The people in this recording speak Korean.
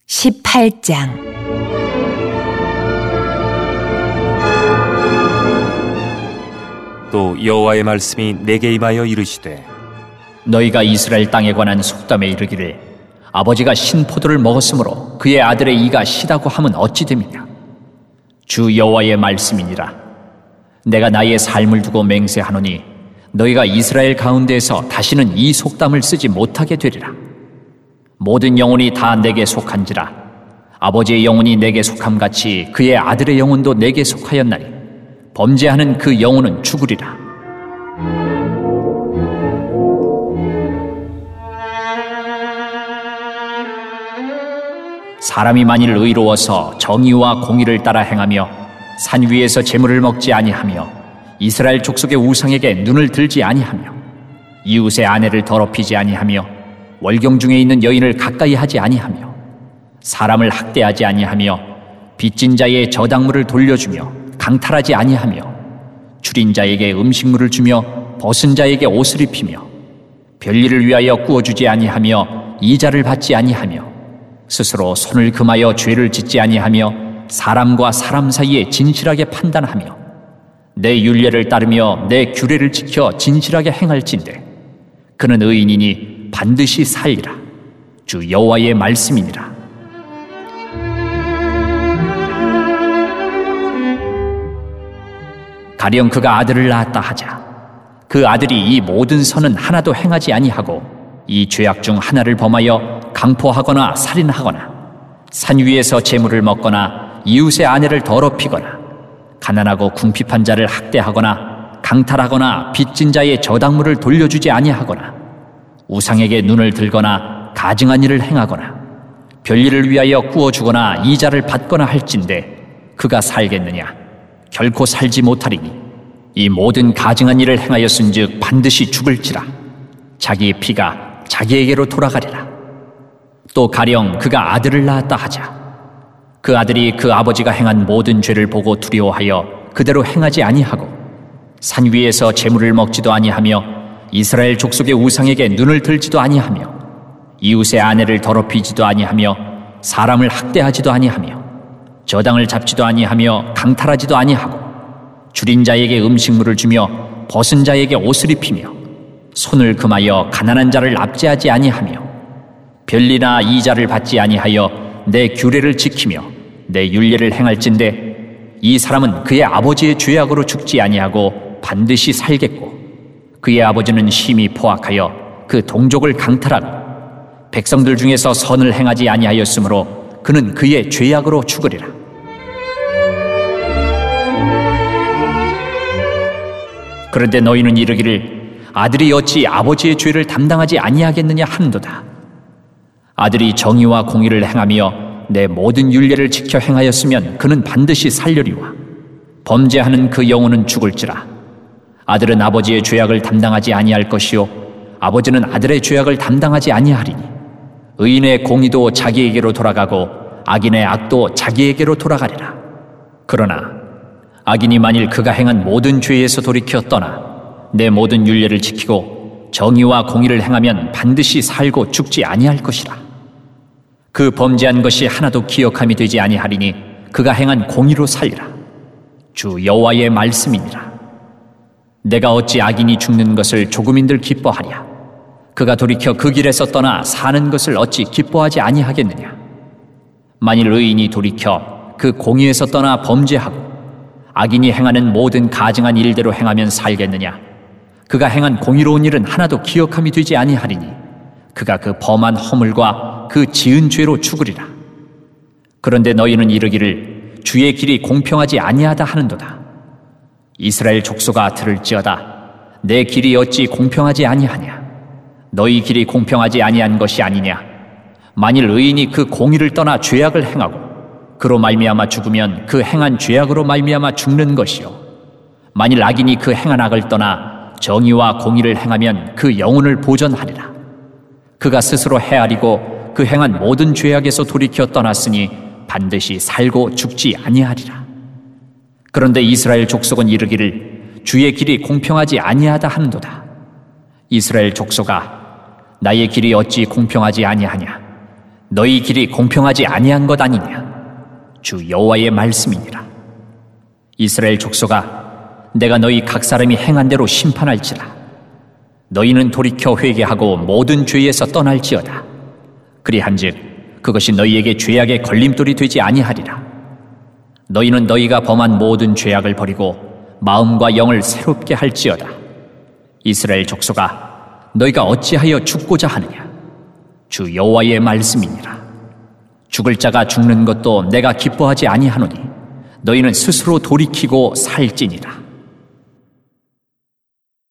18장. 또 여호와의 말씀이 내게 임하여 이르시되, 너희가 이스라엘 땅에 관한 속담에 이르기를 아버지가 신포도를 먹었으므로 그의 아들의 이가 시다고 함은 어찌 됨이냐. 주 여호와의 말씀이니라. 내가 나의 삶을 두고 맹세하노니 너희가 이스라엘 가운데에서 다시는 이 속담을 쓰지 못하게 되리라. 모든 영혼이 다 내게 속한지라. 아버지의 영혼이 내게 속함같이 그의 아들의 영혼도 내게 속하였나니 범죄하는 그 영혼은 죽으리라. 사람이 만일 의로워서 정의와 공의를 따라 행하며 산 위에서 재물을 먹지 아니하며 이스라엘 족속의 우상에게 눈을 들지 아니하며 이웃의 아내를 더럽히지 아니하며 월경 중에 있는 여인을 가까이 하지 아니하며 사람을 학대하지 아니하며 빚진 자의 저당물을 돌려주며 강탈하지 아니하며 줄인 자에게 음식물을 주며 벗은 자에게 옷을 입히며 별일을 위하여 꾸어주지 아니하며 이자를 받지 아니하며 스스로 손을 금하여 죄를 짓지 아니하며 사람과 사람 사이에 진실하게 판단하며 내 율례를 따르며 내 규례를 지켜 진실하게 행할진대 그는 의인이니 반드시 살리라. 주 여호와의 말씀이니라. 가령 그가 아들을 낳았다 하자 그 아들이 이 모든 선은 하나도 행하지 아니하고 이 죄악 중 하나를 범하여 강포하거나 살인하거나 산 위에서 재물을 먹거나 이웃의 아내를 더럽히거나 가난하고 궁핍한 자를 학대하거나 강탈하거나 빚진 자의 저당물을 돌려주지 아니하거나 우상에게 눈을 들거나 가증한 일을 행하거나 별일을 위하여 꾸어주거나 이자를 받거나 할진대 그가 살겠느냐. 결코 살지 못하리니 이 모든 가증한 일을 행하였은즉 반드시 죽을지라. 자기의 피가 자기에게로 돌아가리라. 또 가령 그가 아들을 낳았다 하자 그 아들이 그 아버지가 행한 모든 죄를 보고 두려워하여 그대로 행하지 아니하고 산 위에서 재물을 먹지도 아니하며 이스라엘 족속의 우상에게 눈을 들지도 아니하며 이웃의 아내를 더럽히지도 아니하며 사람을 학대하지도 아니하며 저당을 잡지도 아니하며 강탈하지도 아니하고 줄인 자에게 음식물을 주며 벗은 자에게 옷을 입히며 손을 금하여 가난한 자를 압제하지 아니하며 별리나 이자를 받지 아니하여 내 규례를 지키며 내 율례를 행할진대 이 사람은 그의 아버지의 죄악으로 죽지 아니하고 반드시 살겠고 그의 아버지는 심히 포악하여 그 동족을 강탈하고 백성들 중에서 선을 행하지 아니하였으므로 그는 그의 죄악으로 죽으리라. 그런데 너희는 이르기를 아들이 어찌 아버지의 죄를 담당하지 아니하겠느냐 하는도다. 아들이 정의와 공의를 행하며 내 모든 율례를 지켜 행하였으면 그는 반드시 살려리와 범죄하는 그 영혼은 죽을지라. 아들은 아버지의 죄악을 담당하지 아니할 것이요 아버지는 아들의 죄악을 담당하지 아니하리니 의인의 공의도 자기에게로 돌아가고 악인의 악도 자기에게로 돌아가리라. 그러나 악인이 만일 그가 행한 모든 죄에서 돌이켜 떠나 내 모든 율례를 지키고 정의와 공의를 행하면 반드시 살고 죽지 아니할 것이라. 그 범죄한 것이 하나도 기억함이 되지 아니하리니 그가 행한 공의로 살리라. 주 여호와의 말씀이니라. 내가 어찌 악인이 죽는 것을 조금인들 기뻐하랴. 그가 돌이켜 그 길에서 떠나 사는 것을 어찌 기뻐하지 아니하겠느냐. 만일 의인이 돌이켜 그 공의에서 떠나 범죄하고 악인이 행하는 모든 가증한 일대로 행하면 살겠느냐. 그가 행한 공의로운 일은 하나도 기억함이 되지 아니하리니 그가 그 범한 허물과 그 지은 죄로 죽으리라. 그런데 너희는 이르기를 주의 길이 공평하지 아니하다 하는도다. 이스라엘 족속아 들을지어다. 내 길이 어찌 공평하지 아니하냐. 너희 길이 공평하지 아니한 것이 아니냐. 만일 의인이 그 공의를 떠나 죄악을 행하고 그로 말미암아 죽으면 그 행한 죄악으로 말미암아 죽는 것이요 만일 악인이 그 행한 악을 떠나 정의와 공의를 행하면 그 영혼을 보전하리라. 그가 스스로 헤아리고 그 행한 모든 죄악에서 돌이켜 떠났으니 반드시 살고 죽지 아니하리라. 그런데 이스라엘 족속은 이르기를 주의 길이 공평하지 아니하다 하는도다. 이스라엘 족속아 나의 길이 어찌 공평하지 아니하냐. 너희 길이 공평하지 아니한 것 아니냐? 주 여호와의 말씀이니라. 이스라엘 족속아, 내가 너희 각 사람이 행한 대로 심판할지라. 너희는 돌이켜 회개하고 모든 죄에서 떠날지어다. 그리한즉 그것이 너희에게 죄악의 걸림돌이 되지 아니하리라. 너희는 너희가 범한 모든 죄악을 버리고 마음과 영을 새롭게 할지어다. 이스라엘 족속아, 너희가 어찌하여 죽고자 하느냐? 주 여호와의 말씀이니라. 죽을 자가 죽는 것도 내가 기뻐하지 아니하노니 너희는 스스로 돌이키고 살지니라.